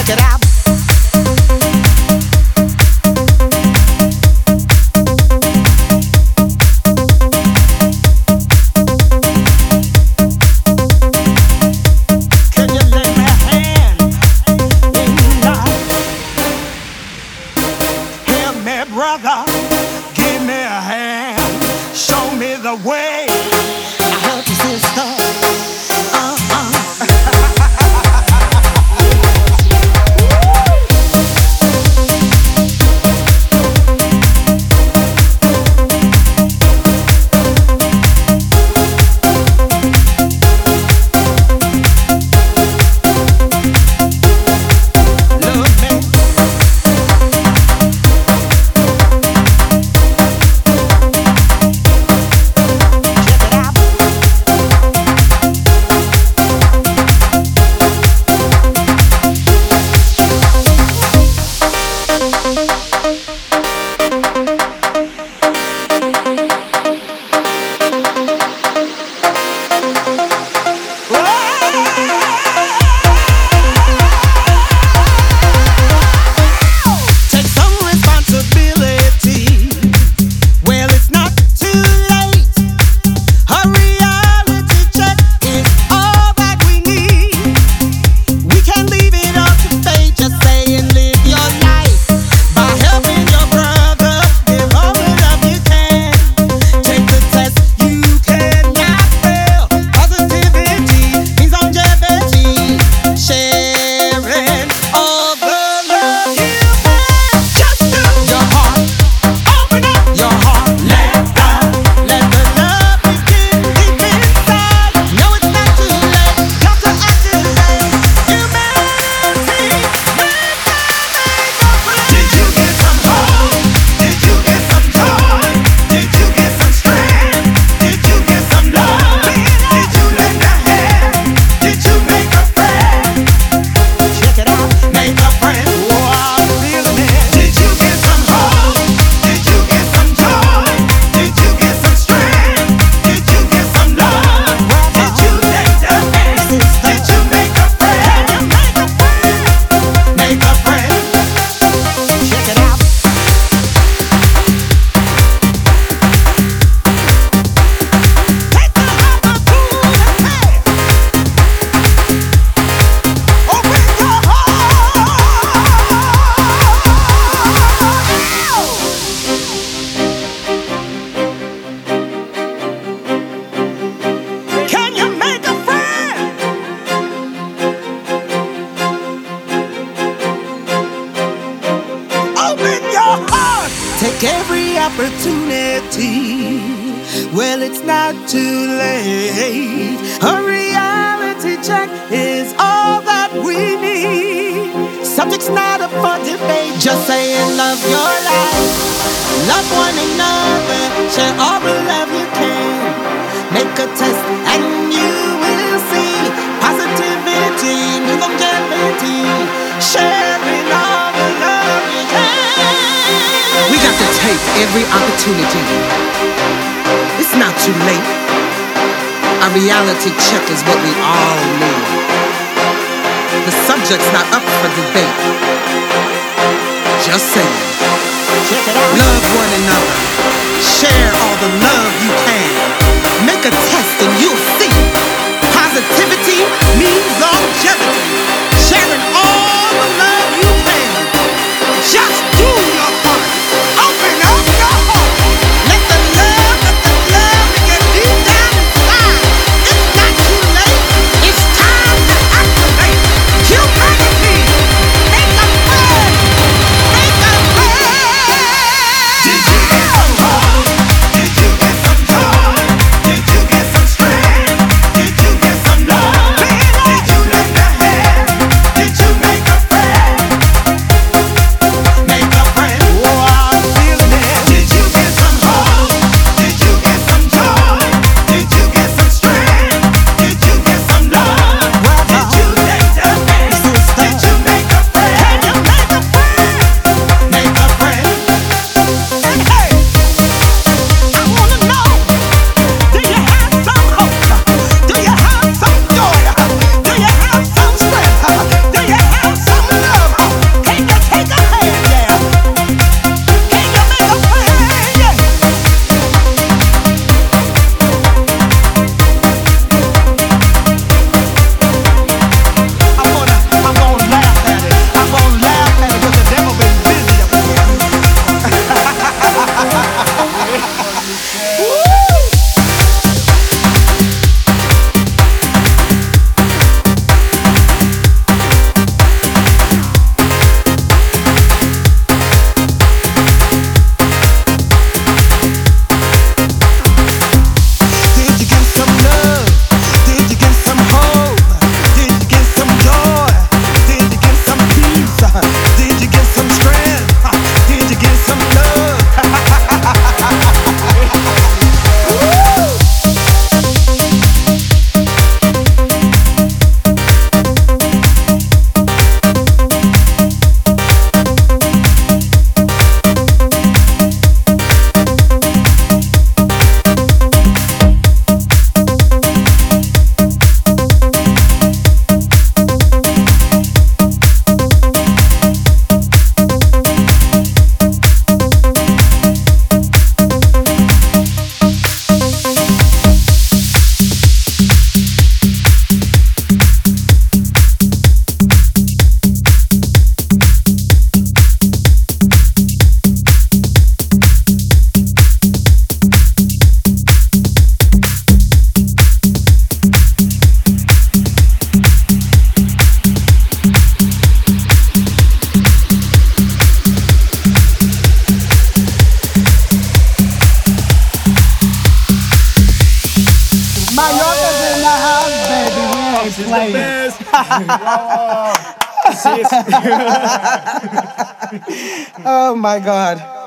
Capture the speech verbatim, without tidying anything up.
opportunity. Well, it's not too late. A reality check is all that we need. Subject's not up for debate. Just say and love your life. Love one another. Share all the love you can. Make a test and you will see positivity, new longevity. Sharing all the love you can. We got to take every opportunity. It's not too late. A reality check is what we all need. The subject's not up for debate. Just saying. Check it out. Love one another. Share all the love you can. Make a test and you'll see. Positivity means longevity. Sharing all the love you can. Just do your part. Open up your heart. Let the love, let the love get deep down inside. It's not too late. It's time to activate humanity. Make a friend. Make a friend. Did you get some love? Did you get some joy? Did you get some strength? Did you get some love? Did you lend a hand? Did you make the best. Oh my God.